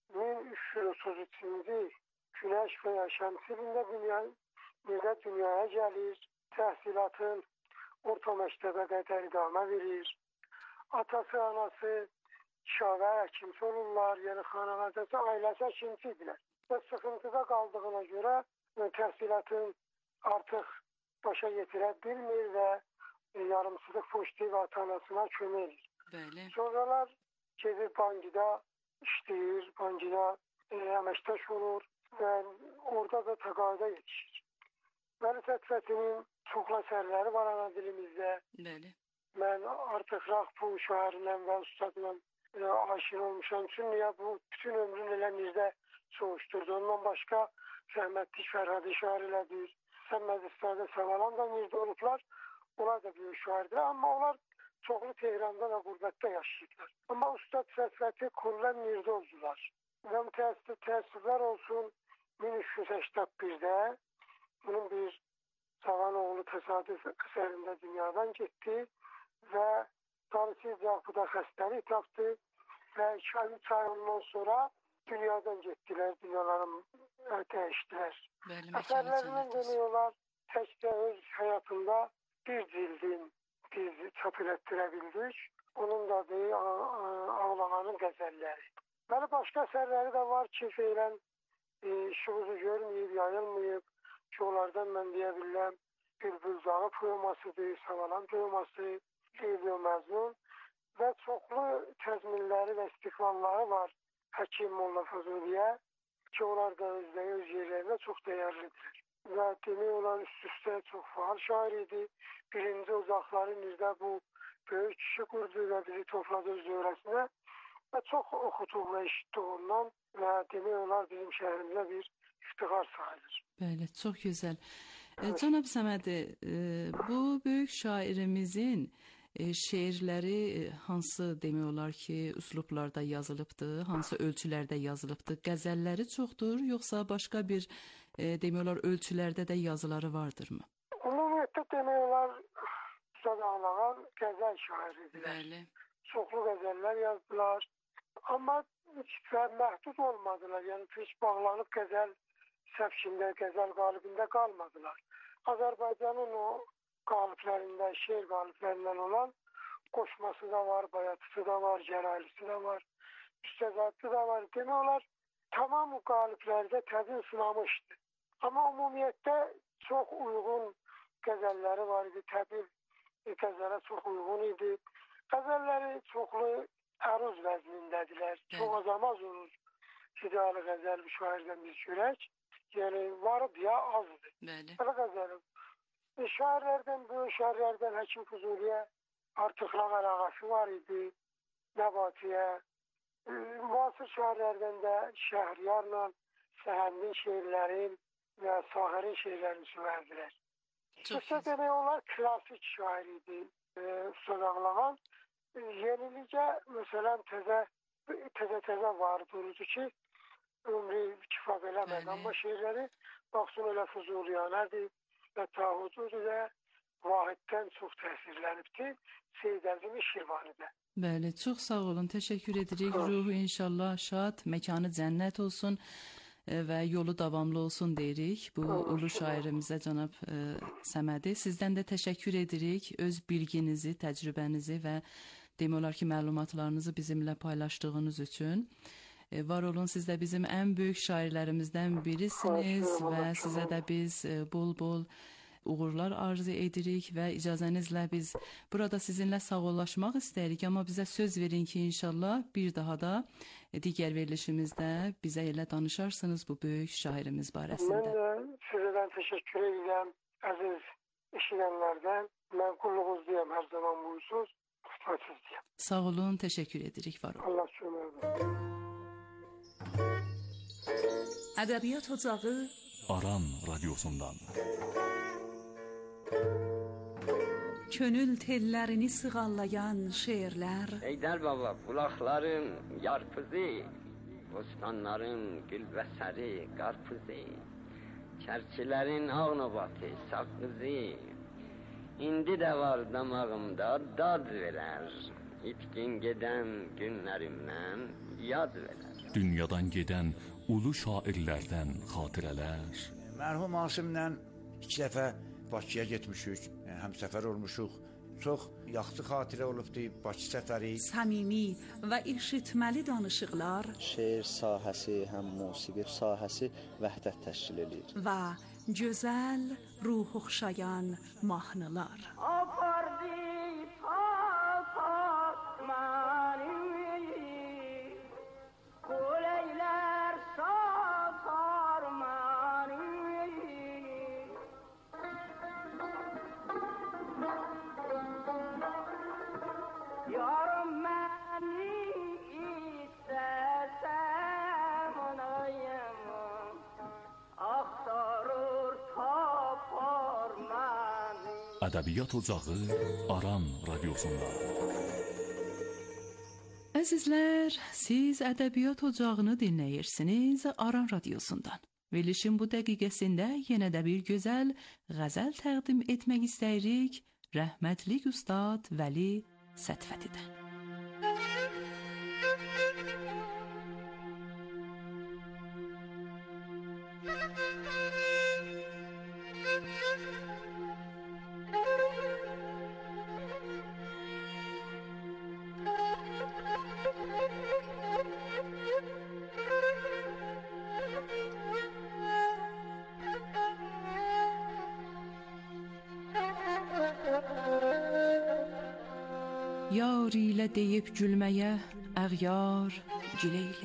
1333-cü Günəş və Şəms ilində dünyaya gəlir, təhsilatın orta məktəbə qədər idamə verir. Atası, anası şavə həkimçi olurlar, yəni xanavədəsi, ailəsi həkimçi idilər. Və sıxıntıda qaldığına görə təhsilatın artıq başa yetirə bilmir və yarımçılıq poçtayıb ata-anasına kömək edir. Sonralar gedir bankida işləyir, bankida əməkdaş olur və orada da təqaüdə yetişir. Vəli Sətvətinin çoxlu əsərləri var ana dilimizdə. Mən artıq Raqbu şairindən və ustadla aşina olmuşam üçün niyə bu bütün ömrün elə Nirdə soğuşturdu. Ondan başqa rəhmətlik Fərhadi şair elədir. Səmməd İstadə Savalan da Nirdə olublar. Onlar da böyük şairdir. Amma onlar çoxlu Tehranda və qürbətdə yaşayıblar. Amma Ustad Sətvəti kullən Nirdə oldular. Və təəssüflər olsun, 1381-də bunun bir cavan oğlu təsadüf əsərində dünyadan getdi və qarısıca bu da xəstəlik tapdı və 2-3 ay ondan sonra dünyadan getdilər, dünyalarını dəyişdilər. Əsərlərindən demək olar təkcə öz həyatında bir cildin biz çap elətdirə bildik. Onun da adı Ağlamanın Qəzəlləri. Bəli, başqa əsərləri də var ki, feylən işimizi görməyib, yayılmayıb ki, onlardan mən deyə biləm Bülbül Dağı poemasıdır, Savalan poeması, Leyli Məzmun və çoxlu təzminləri və istiqlalları var Həkim Molla Fəzuliyə ki, onlar da öz yerlərində çox dəyərlidir. Və demək olar üst-üstə çox faal şair idi. Birinci Ocaqların üzrə bu böyük kişi qurdu və bizi topladı öz dövrəsinə və çox oxutuq və işitdik ondan və demək olar bizim şəhərimizə bir iftixar sayılır. Bəli, çox gözəl. Cənab Səmədi, bu böyük şairimizin şeirləri hansı demək olar ki, üslublarda yazılıbdır, hansı ölçülərdə yazılıbdır? Qəzəlləri çoxdur, yoxsa başqa bir demək olar ölçülərdə də yazıları vardırmı? Ümumiyyətlə demək olar Ustad Ağlağan qəzəl şairidir. Bəli. Çoxlu qəzəllər yazdılar. Amma məhdud olmadılar. Yəni heç bağlanıb qəzəl səfkində, qəzəl qalibində qalmadılar. Azərbaycanın o qaliblərində, şeir qaliblərindən olan qoşması da var, bayatısı da var, cəralisi də var, müstəzatı da var. Demək olar tamam qaliblərdə təzim sınamışdı. Amma ümumiyyətlə çox uyğun qəzəlləri var idi, təbil qəzələ çox uyğun idi. Qəzəlləri çoxlu əruz vəznindədirlər. Çox azamaz olur hidalı qəzəl bir şairdən biz görək. Yəni varıb ya azdır. Belə qəzəlim. Şairlərdən, böyük şairlərdən Həkim Füzuliyə artıqlıq əlaqəsi var idi. Nəbatiyə. Müasir şairlərdən də Şəhriyarla Səhəndin şeirlərin və Sahərin şeirlərini süvərdilər. Üstə demək olar klasik şair idi Ustad Ağlağan. Yenilicə, məsələn, təzə var durdu ki, ömrü kifab eləmədi. Amma şeirləri baxsın elə Füzuliyanədir və Tahududur və Vahiddən çox təsirlənibdir. Seyid Əzimi Şirvanidə. Bəli, çox sağ olun, təşəkkür edirik. Ruhu inşallah şad, məkanı cənnət olsun və yolu davamlı olsun deyirik bu ulu şairimizə cənab Səmədi. Sizdən də təşəkkür edirik öz bilginizi, təcrübənizi və demək olar ki, məlumatlarınızı bizimlə paylaşdığınız üçün. Var olun, siz də bizim ən böyük şairlərimizdən birisiniz və sizə də biz bol-bol uğurlar arzu edirik və icazənizlə biz burada sizinlə sağollaşmaq istəyirik, amma bizə söz verin ki, inşallah bir daha da digər verilişimizdə bizə elə danışarsınız bu böyük şairimiz barəsində. Mən də sizədən təşəkkür edirəm, əziz eşidənlərdən. Mən qulluğuzdayım, hər zaman buyursuz, qıftaçızdayım. Sağ olun, təşəkkür edirik, var olun. Allah kömək olun. Ədəbiyyat Ocağı Aran Radyosundan Könül tellərini sığallayan şeirlər. Heydər baba, bulaqların yarpızı, bostanların gülbəsəri, qarpızı, çərçilərin ağnabatı, saqqızı, indi də var damağımda dad verər, itkin gedən günlərimdən yad verər. Dünyadan gedən ulu şairlərdən xatirələr. Mərhum Asimlə 2 dəfə Bakıya getmişik, həmsəfər olmuşuq. Çox yaxşı xatirə olubdu Bakı səfəri. Səmimi və eşitməli danışıqlar. Şeir sahəsi, həm musiqi sahəsi vəhdət təşkil edir. Və gözəl, ruh oxşayan mahnılar. Ədəbiyyat Ocağı Aran Radyosunda. Əzizlər, siz Ədəbiyyat Ocağını dinləyirsiniz Aran Radyosundan. Verilişin bu dəqiqəsində yenə də bir gözəl qəzəl təqdim etmək istəyirik rəhmətlik Ustad Vəli Sətfədidən. Yar ilə deyib gülməyə əğyar gileyli,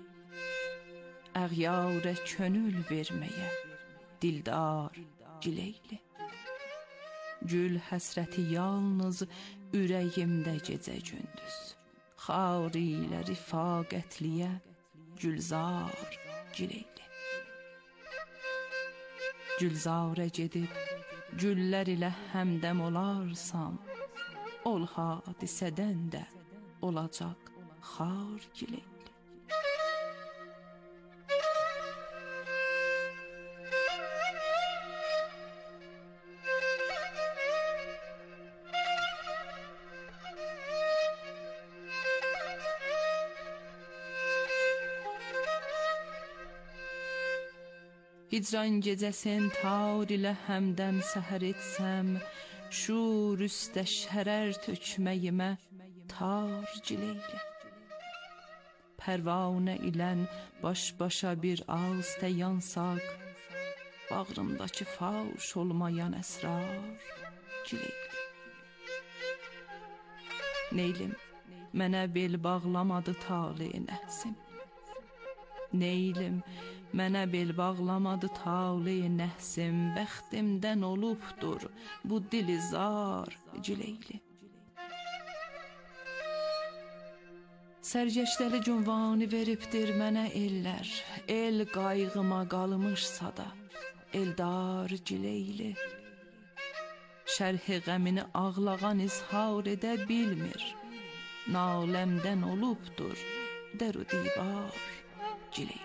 əğyarə könül verməyə dildar gileyli. Gül həsrəti yalnız ürəyimdə gecə gündüz, xar ilə rifaqətliyə gülzar gileyli. Gülzarə gedib güllər ilə həmdəm olarsam, ol hadisədən də olacaq xar gileyli. Hicran gecəsin tar ilə həmdəm səhər etsəm, şur üstə şərər tökməyimə tar gileyli. Pərvanə ilən baş-başa bir ağızda yansaq, bağrımdakı faş olmayan əsrar gileyli. Neylim, mənə bel bağlamadı tali nəhsim. Neylim, mənə bel bağlamadı tali nəhsim, bəxtimdən olubdur bu dili zar gileyli. Sərgəşdəli cünvanı veribdir mənə ellər, el qayğıma qalmışsa da eldar gileyli. Şərhi qəmini ağlağan izhar edə bilmir, naləmdən olubdur dəru divar gileyli.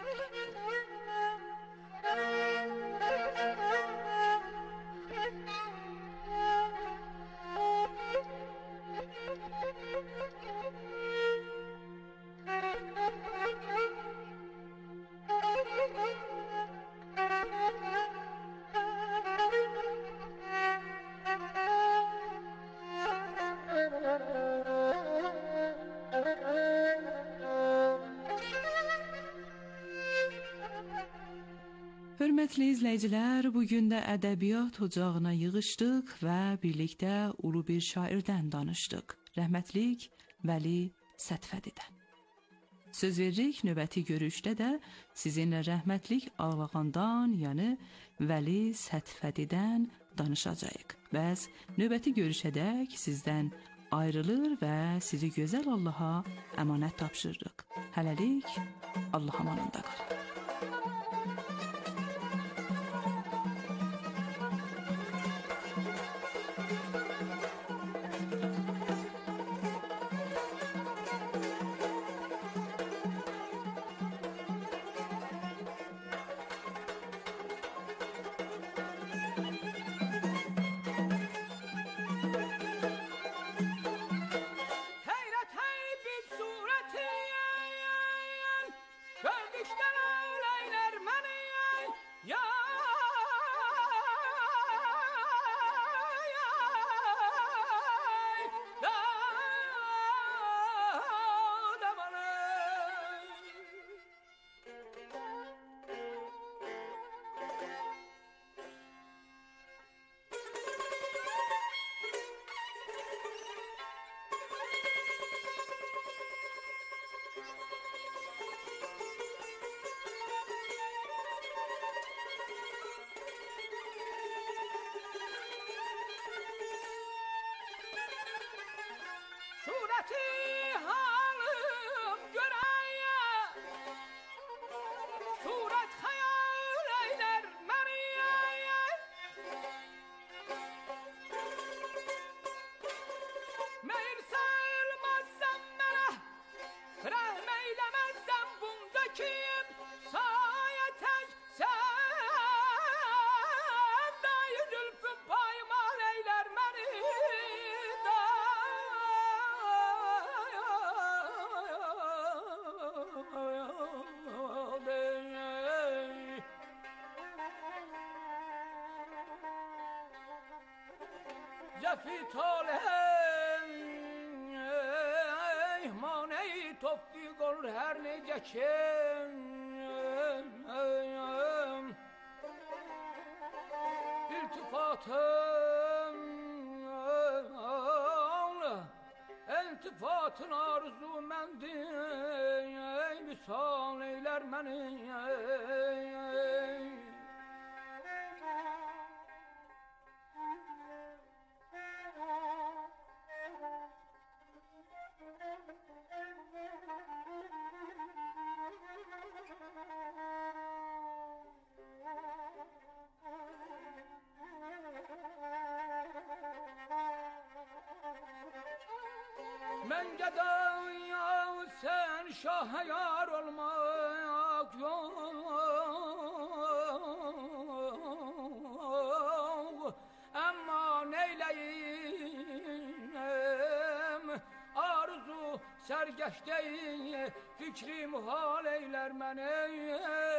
Hörmətli izləyicilər, bugün də ədəbiyyat ocağına yığışdıq və birlikdə ulu bir şairdən danışdıq. Rəhmətlik Vəli Sətfədidən. Söz veririk, növbəti görüşdə də sizinlə rəhmətlik Ağlağandan, yəni Vəli Sətfədidən danışacağıq. Bəs növbəti görüşədək sizdən ayrılır və sizi gözəl Allaha əmanət tapşırırıq. Hələlik, Allah amanında qalın. Gördükten جفی طالع مانعی توفیق هر نگه که التفاتın arzu mendi misal eyler məni من gedayam sen şah yar olmak yok ama neyleyim arzu sergeçteyi fikri muhal eyler beni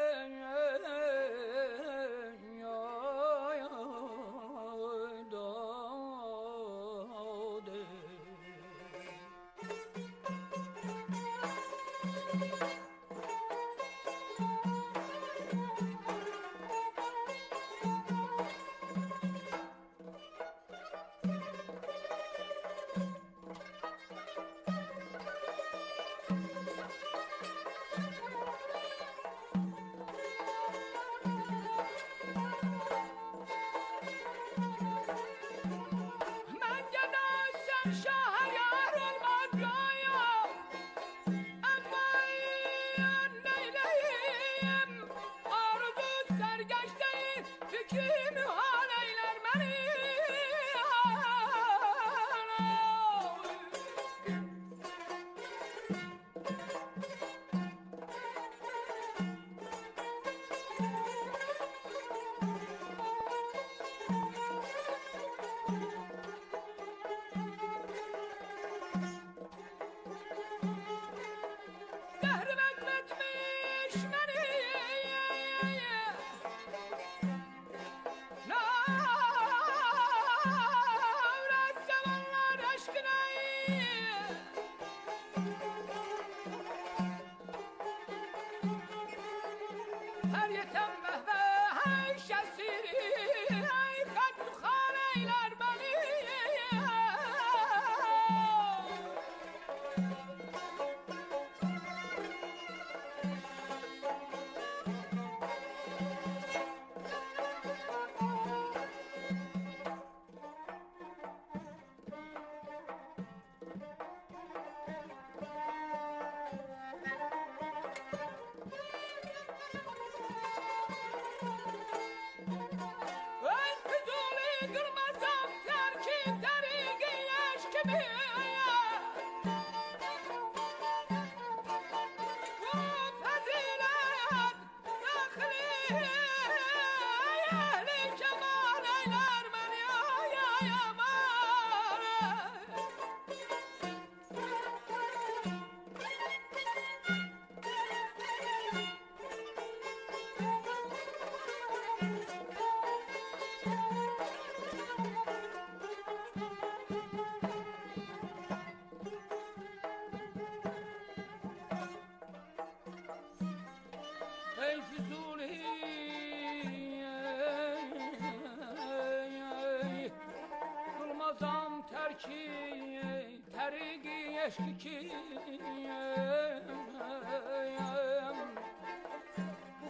bu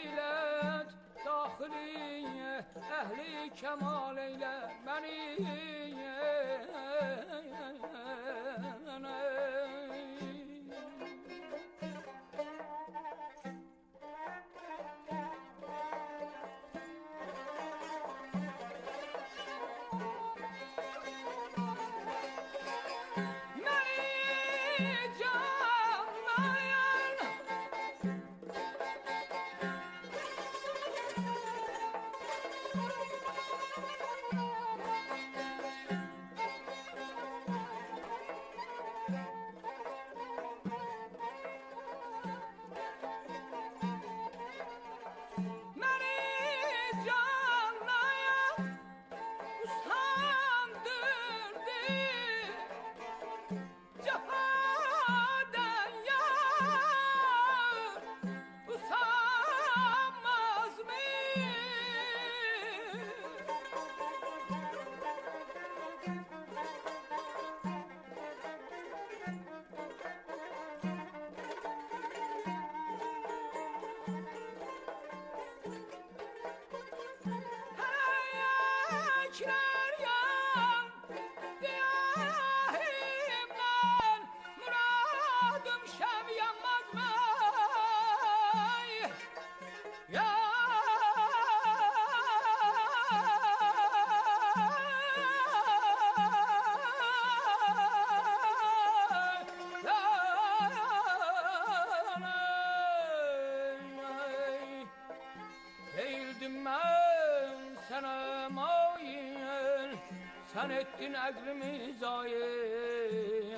fazilet dahili ehli kemal eyler beni bekler yan diyahimden muradım şem yanmaz mı? Ya değildim ben sana mail, sen ettin aklımı zayil.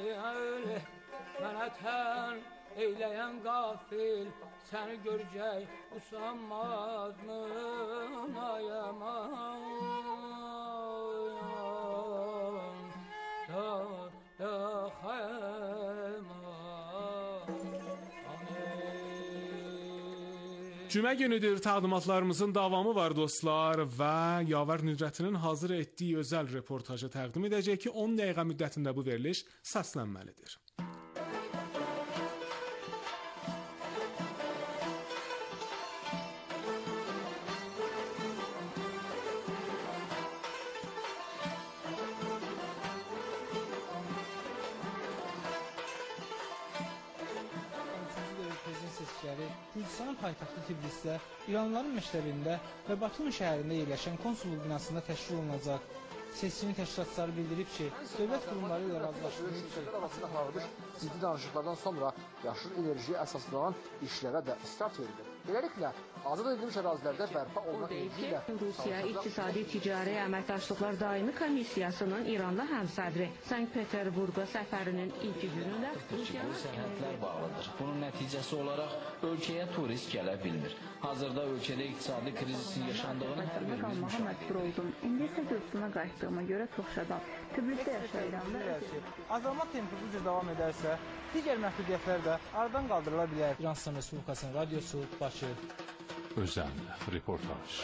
Bana ten eyleyen gafil, seni görecek usanmaz mı? Ayaman da Cümə günüdür təqdimatlarımızın davamı var dostlar və Yavər Nüdrətinin hazır etdiyi özəl reportajı təqdim edəcək ki 10 dəqiqə müddətində bu veriliş səslənməlidir. Gürcüstanın paytaxtı Tiflisdə, İranlıların məktəbində və Batum şəhərində yerləşən konsulluq binasında təşkil olunacaq. Seçimi təşkilatçıları bildirib ki, dövlət qurumları ilə razılaşdırılmış ki, arasında aparılmış ciddi danışıqlardan sonra yaşıl enerjiyə əsaslanan işlərə də start verilir. Beləliklə, azad edilmiş ərazilərdə bərpa olunan enerji ilə Rusiya İqtisadi Ticari Əməkdaşlıqlar Daimi Komissiyasının İranlı həmsədri Sankt-Peterburqa səfərinin ilk günündə Rusiyanın sərhədlər bağlıdır. Bunun nəticəsi olaraq ölkəyə turist gələ bilmir. Hazırda ölkədə iqtisadi krizisin yaşandığını hər birimiz müşahidə edirik. İndi isə Gürcüstana qayıtdığıma görə çox şadam. Tbilisidə yaşayıram. Azalma tempi bu cür davam edərsə, digər məhdudiyyətlər də aradan qaldırıla bilər. İran İslam Respublikasının radiosu Bakı. Özel reportaj.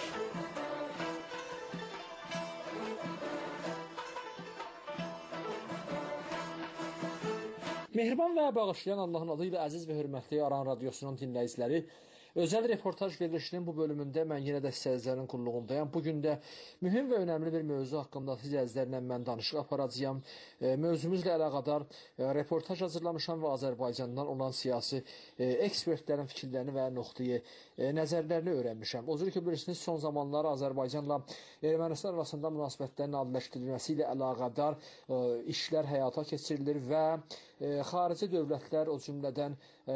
Mehriban və bağışlayan Allahın adı ilə əziz və hörmətli Aran radiosunun dinləyiciləri, özəl reportaj verilişinin bu bölümündə mən yenə də sizlərin qulluğundayam. Bugün də mühüm və önəmli bir mövzu haqqında sizlərlə mən danışıq aparacağam. Mövzumuzla əlaqədar reportaj hazırlamışam və Azərbaycandan olan siyasi ekspertlərin fikirlərini və nöqteyi nəzərlərini öyrənmişəm. O cür ki, bilirsiniz, son zamanlar Azərbaycanla Ermənistan arasında münasibətlərin adiləşdirilməsi ilə əlaqədar işlər həyata keçirilir və xarici dövlətlər, o cümlədən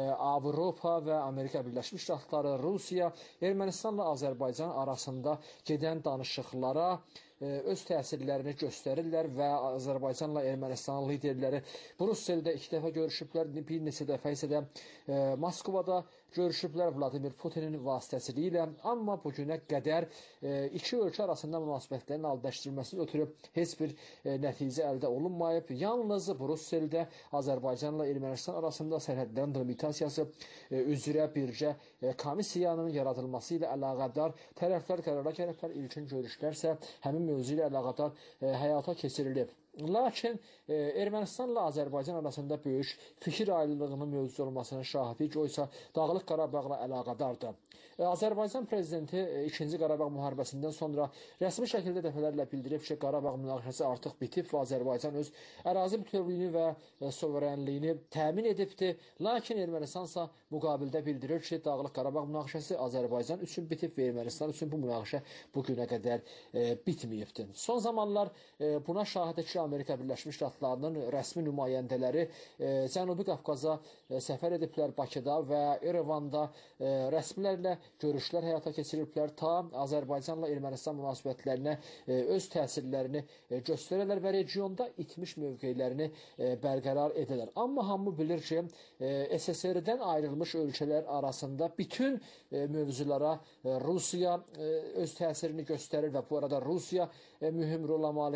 Avropa və Amerika Birləşmiş Ştatları, Rusiya, Ermənistanla Azərbaycan arasında gedən danışıqlara öz təsirlərini göstərirlər və Azərbaycanla Ermənistan liderləri Brüsseldə 2 dəfə görüşüblər, bir neçə dəfə isə də Moskvada görüşüblər Vladimir Putinin vasitəsilə. Amma bugünə qədər iki ölkə arasında münasibətlərin aldılaşdırılmasını ötürü heç bir nəticə əldə olunmayıb. Yalnız Brüsseldə Azərbaycanla Ermənistan arasında sərhədlərin delimitasiyası üzrə bircə komissiyanın yaradılması ilə əlaqədar tərəflər qərara gəliblər. İlkin görüşlərsə həmin mövzu ilə əlaqədar həyata keçirilib. Lakin Ermənistanla Azərbaycan arasında böyük fikir ayrılığının mövcud olmasının şahidik, o isə Dağlıq Qarabağla əlaqədardır. Azərbaycan prezidenti 2-ci Qarabağ müharibəsindən sonra rəsmi şəkildə dəfələrlə bildirib ki, Qarabağ münaqişəsi artıq bitib və Azərbaycan öz ərazi bütövlüyünü və suverenliyini təmin edibdir. Lakin Ermənistansa müqabildə bildirir ki, Dağlıq Qarabağ münaqişəsi Azərbaycan üçün bitib və Ermənistan üçün bu münaqişə bu günə qədər bitməyibdir. Son zamanlar buna şahiddir ki, Amerika Birləşmiş Ştatlarının rəsmi nümayəndələri Cənubi Qafqaza səfər ediblər Bakıda və İrəvanda rəsmilərlə görüşlər həyata keçiriblər. Ta Azərbaycanla Ermənistan münasibətlərinə öz təsirlərini göstərərlər və regionda itmiş mövqelərini bərqərar edərlər. Amma hamı bilir ki, SSR-dən ayrılmış ölkələr arasında bütün mövzulara Rusiya öz təsirini göstərir və bu arada Rusiya mühüm rola malikdir.